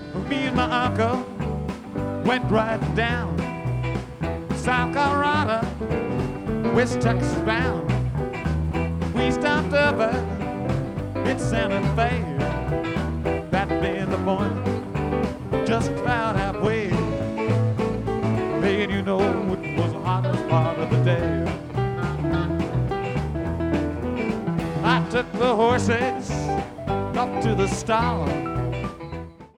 Me and my uncle went riding down South Colorado, West Texas bound. We stopped over in Santa Fe, that being the point, just about halfway. Man, you know it was the hottest part of the day. I took the horses up to the stall.